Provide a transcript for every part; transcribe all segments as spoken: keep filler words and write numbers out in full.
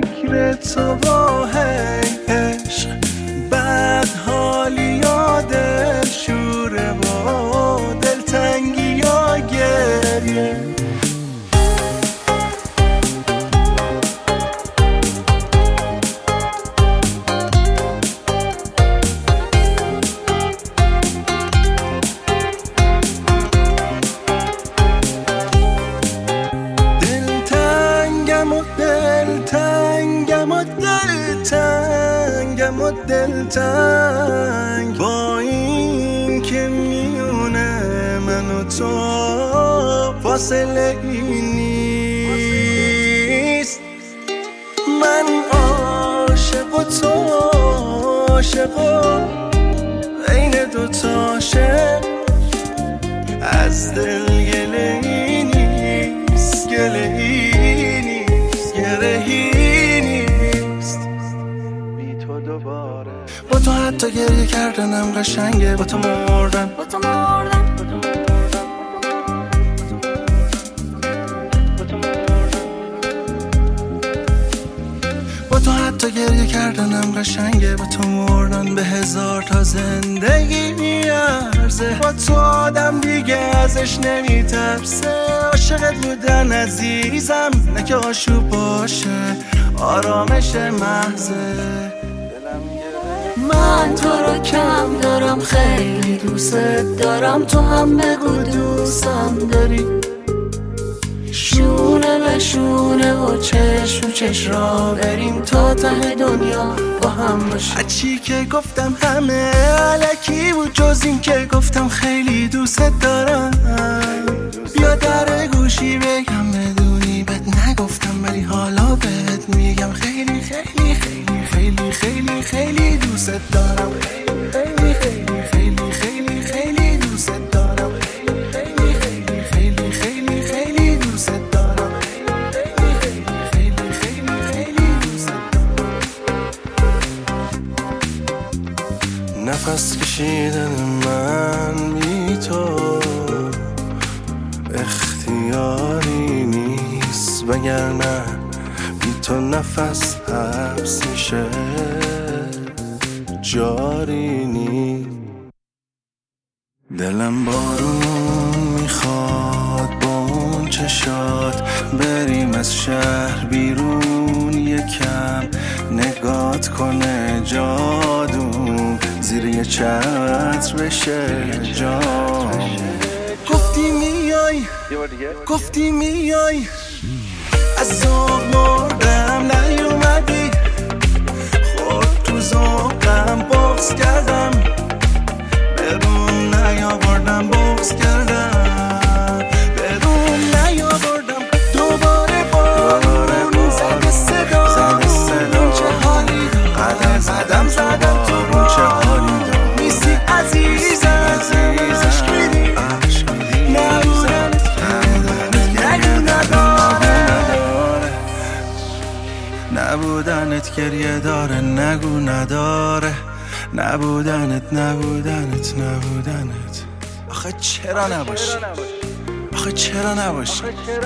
فکر تو با عشق بد حالی یا دل شوره و دلتنگی یا گریه دلتنگم و دلتنگ با این که میونه من و تو فاصله ای نیست من عاشق و تو عاشق و عین دوتا عاشق از دل گله ای نیست گله ای نیست گله ای با تو حتی گریه کردنم قشنگه با تو مردن با تو مردن با تو حتی گریه کردنم قشنگه با تو مردن به هزار تا زندگی میارزه با تو آدم دیگه ازش نمیترسه عاشقت بودن عزیزم نه که آشوب باشه آرامش محضه من تو رو کم دارم خیلی دوست دارم تو هم بگو دوستم داری شونه به شونه و چشم و چش را بریم تا ته دنیا با هم باشیم هرچی که گفتم همه علکی بود جز این که گفتم خیلی دوست دارم بیا در گوشی بگم بدونی بهت نگفتم ولی حالا بهت میگم خیلی خیلی خیلی خیلی خیلی خیلی دوست دارم خیلی خیلی خیلی خیلی خیلی دوست دارم خیلی خیلی خیلی خیلی خیلی دوست دارم خیلی خیلی خیلی خیلی دوست دارم نفس کشیدن من بی تو اختیاری نیست وگرنه بی تو نفس حبس میشه جاری نیست دلم بارون میخواد با اون چشات بریم از شهر بیرون یکم نگات کنه جادو زیر یه چتر بشه جام گفتی میای گفتی میای از ذوق مردم نیومدی خود تو ذوقم بغض کردم بدون نیاوردم بغض کردم بدون نیاوردم دوباره بارون زده صدا اون چه حالی قدم زدم زدم تو اون چه حالی نیستی عزیزم عشق میدی نبودنت گریه داره نگو نداره نبودنت نبودنت نبودنت آخه چرا نباشی آخه چرا نباشی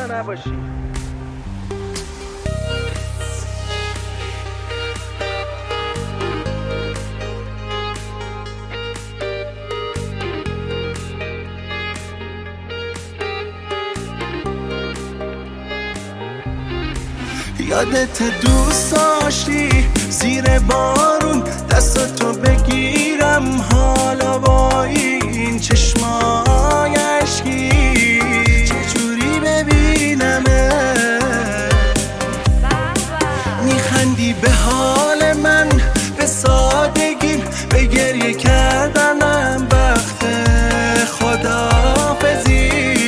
یادت دوست داشتی زیر بارون دستاتو بگیرم حالا با این چشمای اشکی چجوری ببینمه میخندی به حال من به سادگیم به گریه کردنم وقت خداحافظی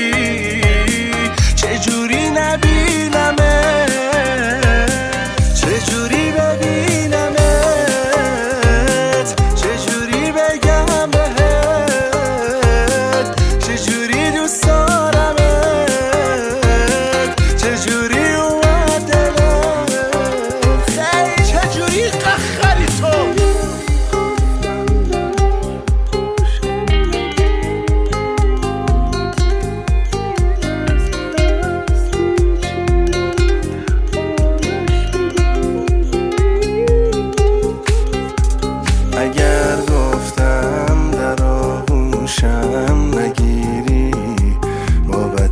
چجوری نبینمه چجوری ببینمت چجوری بگم بهت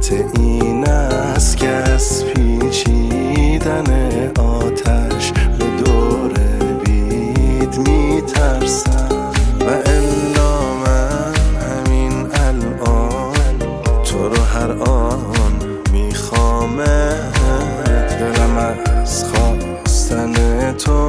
حقیقت این است که از پیچیدن آتش به دور بید میترسم و الا من همین الان تو رو هر آن میخوامه. دلم از خواستن تو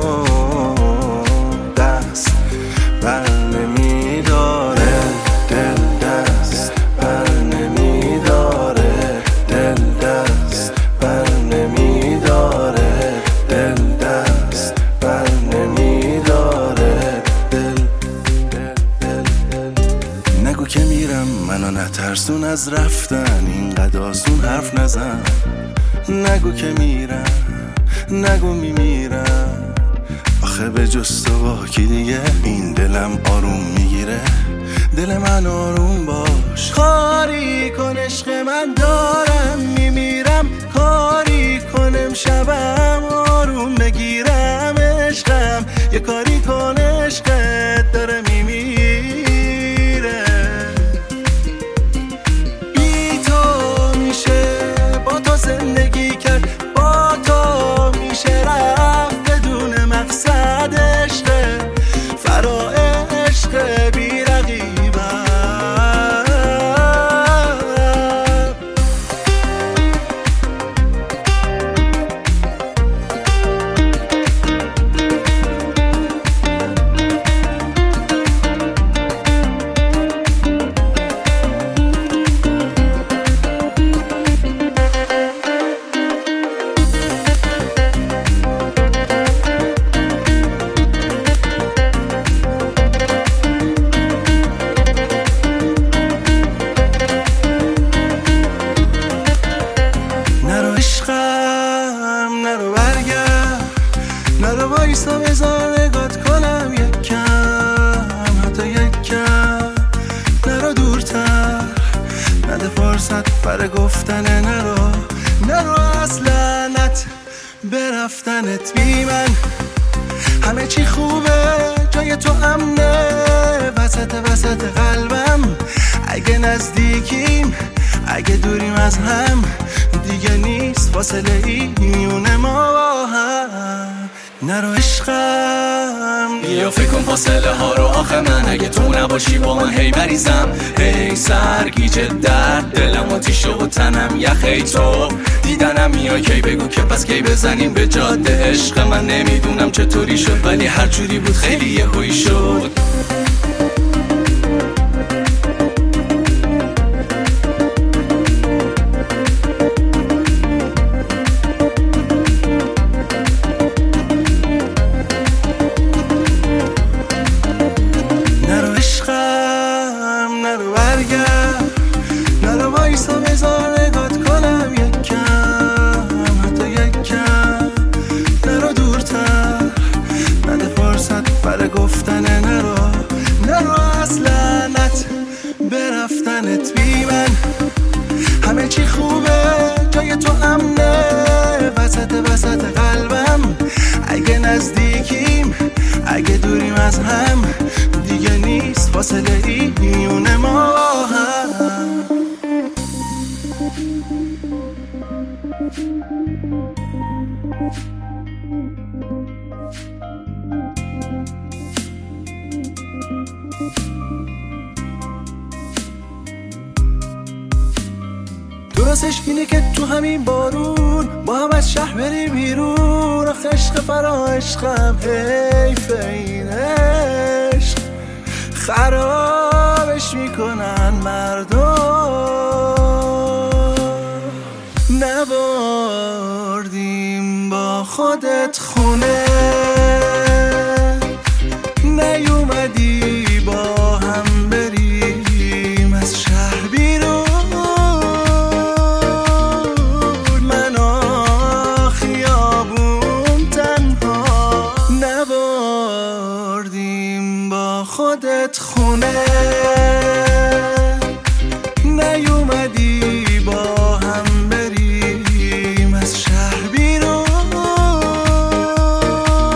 دست بر نمیداره، دل دست بر نمیداره، دل دست بر نمیداره، دل دست بر نمیداره، دل دل دل دل. نگو که میرم منو نترسون از رفتن، اینقدر آسون حرف نزن. نگو که میرم، نگو میمیرم، آخه به جز تو با کی دیگه این دلم آروم میگیره. دل من آروم باش، کاری کن عشق من دارم میمیرم، کاری کنم شبم آروم بگیرم. عشقم یه کاری کن عشقت داره میمیره. بی تو میشه با تو زندگی کرد، با تو میشه رفت بدون مقصد. عشق فرا عشق بی رقیبم. نرو وایسا بذار نگات کنم یک کم، حتی یک کم. نرو دورتر، نده فرصت برای گفتن. نرو نرو اصلا نت برفتنت بی من. همه چی خوبه جای تو امنه، وسط وسط قلبم. اگه نزدیکیم اگه دوریم از هم، دیگه نیست فاصله ای میونه ما با هم. نرو عشقم بیا فکر کن فاصله ها رو، آخه من اگه تو نباشی با من هی مریضم. هی سرگیجه درد دلم آتیشه و تنم یخی. تو دیدنم میای کی بگو که پس کی بزنیم به جاده. عشق من نمیدونم چطوری شد ولی هر جوری بود خیلی یهویی شد. نرو وایسا بذار نگات کنم یک کم، حتی یک کم. نرو دورتر، نده فرصت برای گفتن. نرو نرو اصلا نت برفتنت بی من. همه چی خوبه جای تو امنه، وسط وسط قلبم. اگه نزدیکیم اگه دوریم از هم، دیگه نیست فاصله ای میونه ما با هم. درستش اینه که تو همین بارون با هم از شهر بری بیرون. آخه عشق فرا عشقم، حیف این عشق خرابش میکنن مردم. نبردیم با خودت خونه، نیومدی با هم بریم از شهر بیرون. من و خیابون تنها، نبردیم با خودت خونه، نیومدی با هم بریم از شهر بیرون.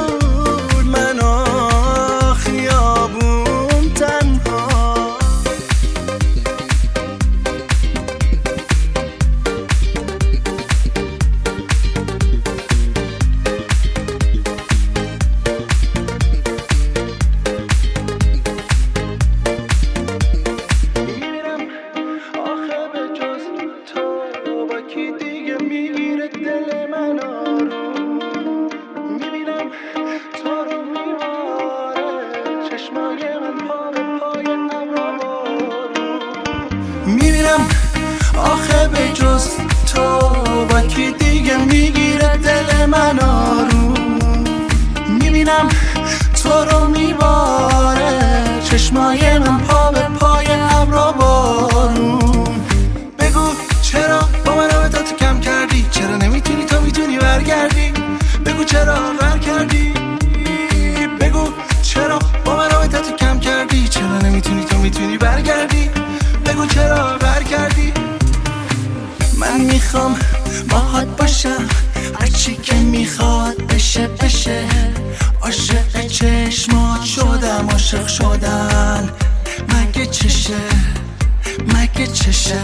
کی دیگه میگیره دل من آروم. میبینم تو رو میباره چشمای من پا به پای ابرا بارون. میبینم آخه به جز تو با کی دیگه میگیره دل من آروم. میبینم تو رو میباره چشمای من پا به پای ابرا بارون. بگو چرا با من رابطه تو کم کردی؟ چرا نمیتونی تو میتونی برگردی؟ بگو چرا غر کردی؟ بگو چرا با من رابطه تو کم کردی؟ چرا نمیتونی تو میتونی برگردی؟ بگو چرا غر کردی؟ من میخوام باهات باشم هرچی که میخواد بشه بشه. عاشق چشمات شدم عاشق شدن مگه چشه مگه چشه.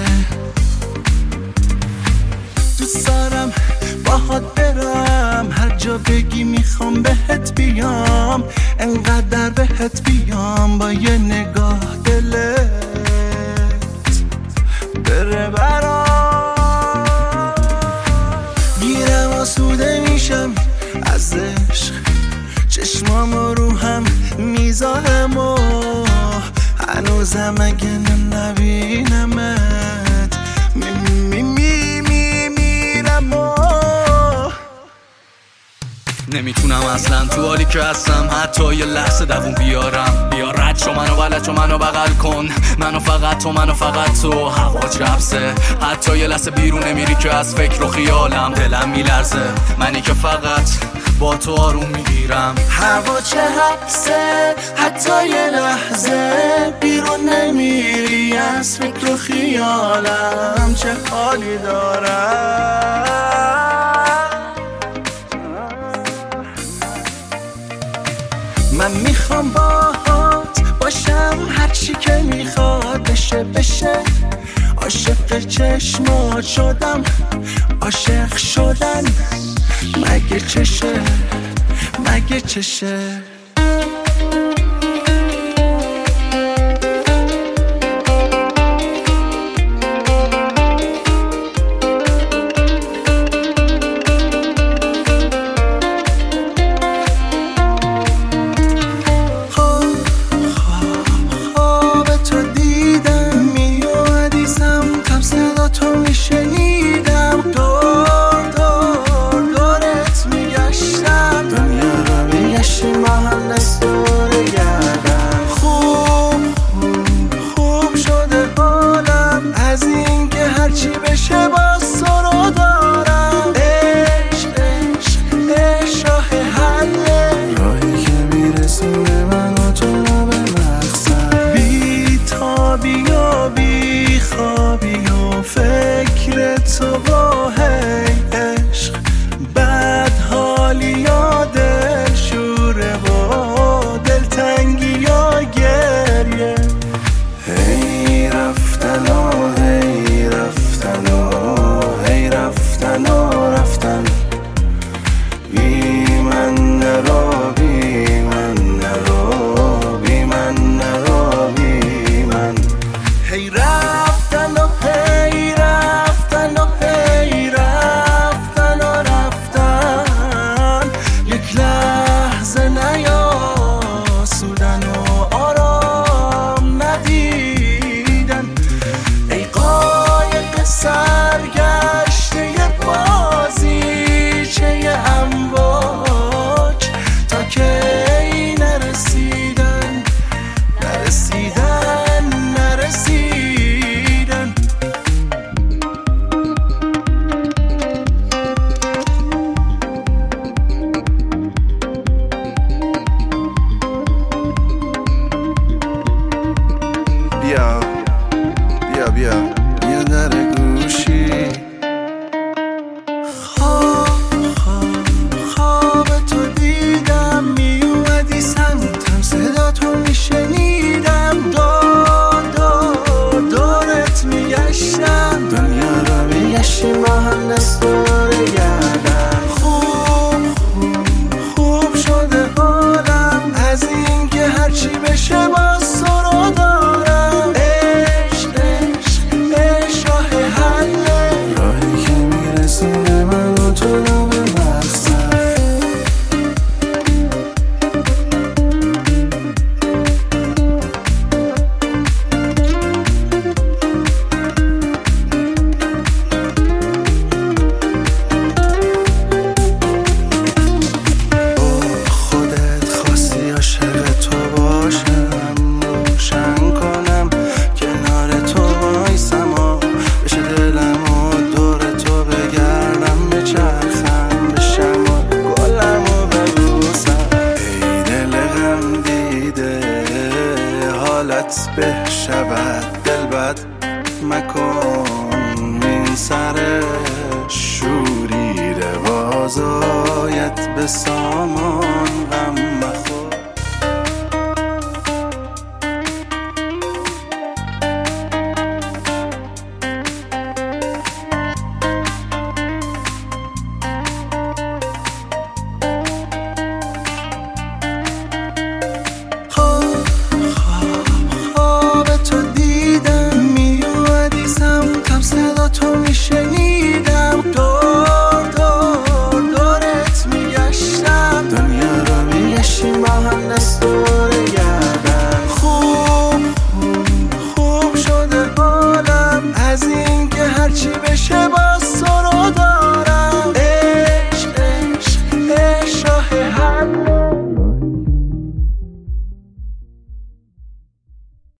دوست دارم باهات برم هر جا بگی میخوام بهت بیام. انقدر بهت بیام با یه نگاه دلت بره برام. میرم آسوده میشم از عشق چشمامو رو هم میذارم و هنوزم اگه نبینمت می می می می میرم و نمیتونم اصلا تو حالی که هستم حتی یه لحظه دووم بیارم. بیا رد شو منو بلد شو منو بغل کن منو فقط تو منو فقط تو. هوا جبسه حتی یه لحظه بیرون نمیری که از فکر و خیالم دلم میلرزه. منی که فقط با تو آروم میگیرم. هوا چه حبسه حتی یه لحظه بیرون نمیری از فکر و خیالم چه حالی دارم. من میخوام باهات باشم هرچی که میخواد بشه بشه. عاشق چشمات شدم عاشق شدن مگه چشه مگه چشه. فکر تو با هی عشق بد حالی یا دل شوره و دلتنگی یا گریه. هی رفتن و هی رفتن و هی رفتن و رفتن بی من نرو بی من نرو بی من نرو بی من. هی رفتن و هی رفتن و هی رفتن و رفتن یک لحظه نیاسودن و آرام ندیدن. ای قایق سرگشته بازیچه امواج تا کی نرسیدن نرسیدن نرسیدن. بیا بیا بیا بیا در گوشی. خواب خواب خواب تو دیدم میومدی سمتم صدا تو میشنیدم. دور دور دورت میگشتم دنیا رو میگشتی ما هم دست دور گردم. خوب خوب خوب شده حالم از این که هرچی بشه باز تو رو دارم. عشق عشق عشق راه حله راهی که سامان